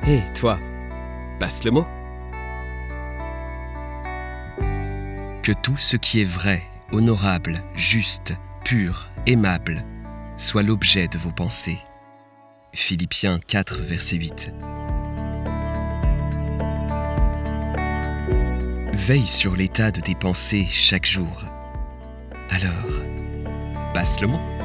Hé, toi, passe le mot. Que tout ce qui est vrai, honorable, juste, pur, aimable, soit l'objet de vos pensées. Philippiens 4, verset 8. Veille sur l'état de tes pensées chaque jour. Alors, passe le mot.